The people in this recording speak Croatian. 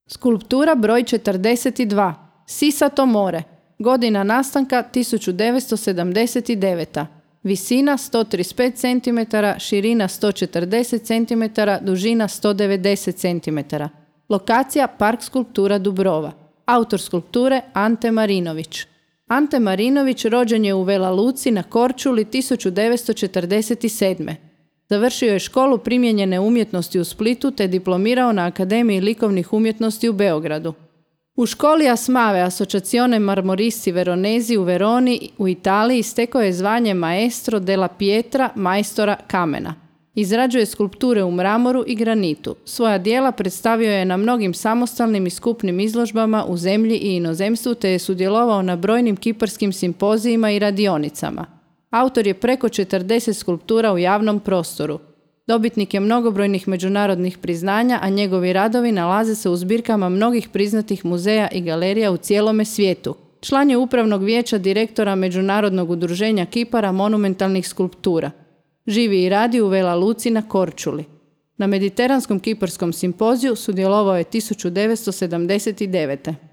Skulptura broj 42. Sisato more. Godina nastanka 1979. Visina 135 cm, širina 140 cm, dužina 190 cm. Lokacija Park skulptura Dubrova. Autor skulpture Ante Marinović. Ante Marinović rođen je u Vela Luci na Korčuli 1947. Završio je školu primijenjene umjetnosti u Splitu te diplomirao na Akademiji likovnih umjetnosti u Beogradu. U školi Asmave Associazione Marmoristi Veronesi u Veroni u Italiji stekao je zvanje Maestro della Pietra, majstora kamena. Izrađuje skulpture u mramoru i granitu. Svoja djela predstavio je na mnogim samostalnim i skupnim izložbama u zemlji i inozemstvu te je sudjelovao na brojnim kiparskim simpozijima i radionicama. Autor je preko 40 skulptura u javnom prostoru. Dobitnik je mnogobrojnih međunarodnih priznanja, a njegovi radovi nalaze se u zbirkama mnogih priznatih muzeja i galerija u cijelome svijetu. Član je upravnog vijeća direktora Međunarodnog udruženja kipara monumentalnih skulptura. Živi i radi u Vela Luci na Korčuli. Na Mediteranskom kiparskom simpoziju sudjelovao je 1979.